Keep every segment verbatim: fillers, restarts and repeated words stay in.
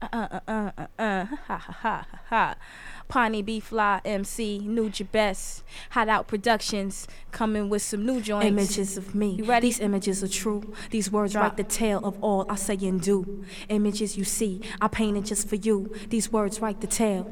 Uh uh uh uh uh ha ha ha ha ha. Pawnee B Fly M C, Nuja Best, Hot Out Productions, coming with some new joints. Images of me. You ready? These images are true. These words Drop. write the tale of all I say and do. Images you see, I painted just for you. These words write the tale.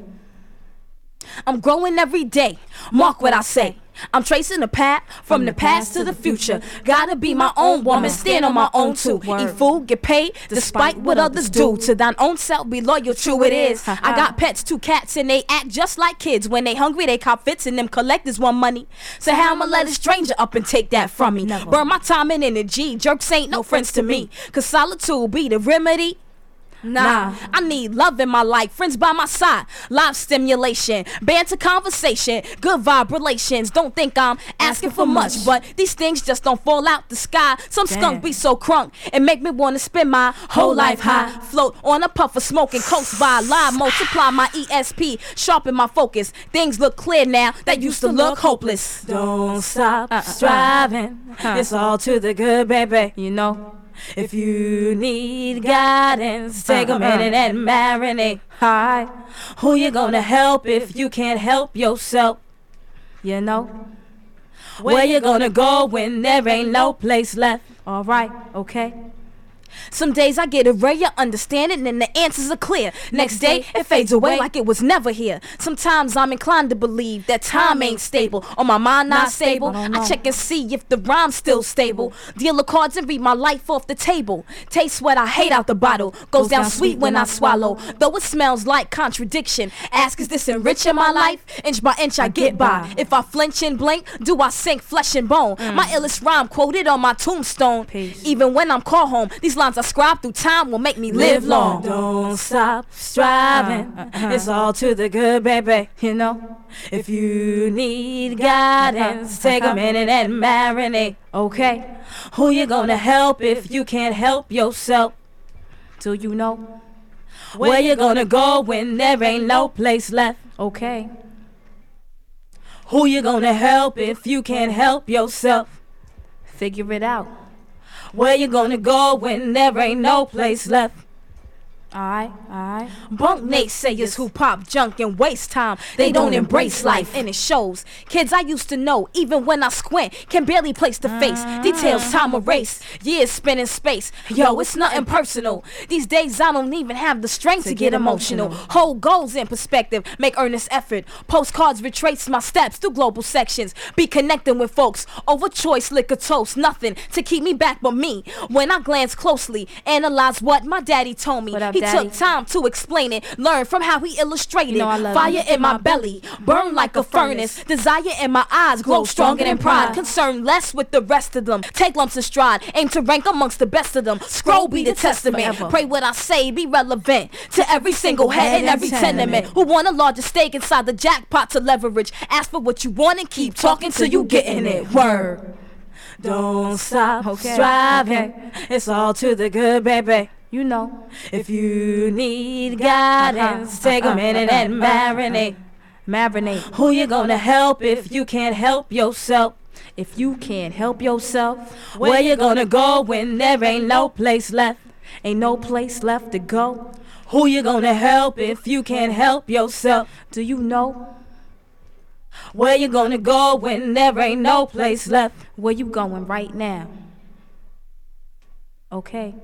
I'm growing every day, mark what I say. I'm tracing the path from the past to the future. Gotta be my own woman, stand on my own too. Eat food, get paid, despite what others do. To thine own self, be loyal, true it is. I got pets, two cats, and they act just like kids. When they hungry, they cop fits, and them collectors want money. So how I'ma let a stranger up and take that from me? Never. Burn my time and energy, jerks ain't no friends to me. Cause solitude be the remedy. Nah, Nah. I need love in my life, friends by my side, live stimulation, banter conversation, good vibe relations. Don't think I'm asking for much, but these things just don't fall out the sky. Some Damn. skunk be so crunk and make me wanna spend my whole life high. Float on a puff of smoke and coast by lie, multiply my E S P, sharpen my focus. Things look clear now that used to look hopeless. Don't stop Uh, uh, uh. striving. Huh. It's all to the good, baby. You know, If you need guidance, take a minute and marinate. Hi, who you gonna help if you can't help yourself? you know. Where you gonna go when there ain't no place left? Alright, okay. Some days I get a ray of understanding and the answers are clear. Next day it fades away like it was never here. Sometimes I'm inclined to believe that time ain't stable, or my mind not Not stable. stable, I don't I know. check and see if the rhyme's still stable. Deal the cards and read my life off the table. Taste what I hate out the bottle, goes down sweet when I swallow. Though it smells like contradiction. Ask, is this enriching my life? Inch by inch I get by. If I flinch and blink, do I sink flesh and bone? My illest rhyme quoted on my tombstone. Peace. Even when I'm called home, these lines I scribe through time will make me live long. Don't stop striving. Uh, uh, uh. It's all to the good, baby. You know, If you need guidance, take a minute and marinate. okay. Who you gonna help if you can't help yourself? Do you know? Where you gonna go when there ain't no place left? Okay. Who you gonna help if you can't help yourself? Figure it out. Where you gonna go when there ain't no place left? Alright, alright. Bunk naysayers who pop junk and waste time. They don't embrace life and it shows. Kids I used to know, even when I squint, can barely place the face. Details time erase, years spent in space. Yo, it's nothing personal. These days I don't even have the strength to, get emotional. Hold goals in perspective, make earnest effort. Postcards retrace my steps through global sections. Be connecting with folks over choice, liquor, toast. Nothing to keep me back but me. When I glance closely, analyze what my daddy told me. What up, He Daddy? took time to explain it, learn from how he illustrated. You know I love Fire you. in my belly, burn like a furnace. Desire in my eyes, glow stronger than pride. Concerned less with the rest of them. Take lumps in stride, aim to rank amongst the best of them. Scroll be the testament. Forever. Pray what I say be relevant to every single head in every tenement. Who want a larger stake inside the jackpot to leverage? Ask for what you want and keep talking till you getting it. Word. Don't stop Okay, striving. okay. It's all to the good, baby. You know. If you need guidance, take a minute and marinate. Marinate. Who you gonna help if you can't help yourself? If you can't help yourself, Where you gonna go when there ain't no place left? ain't no place left to go. Who you gonna help if you can't help yourself? Do you know Where you gonna go when there ain't no place left? where you going right now? Okay.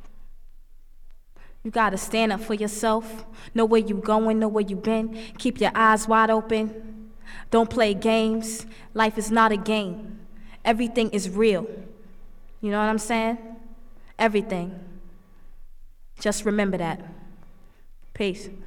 You gotta stand up for yourself. Know where you going, know where you been. Keep your eyes wide open. Don't play games. Life is not a game. Everything is real. You know what I'm saying? Everything. Just remember that. Peace.